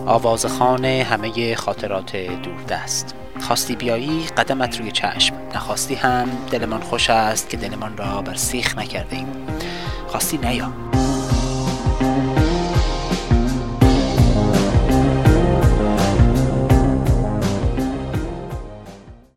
آوازخوان همه خاطرات دوردست. خواستی بیایی قدمت روی چشم، نخواستی هم دلمان خوش است که دلمان را بر سیخ نکرده ایم. خواستی نیا.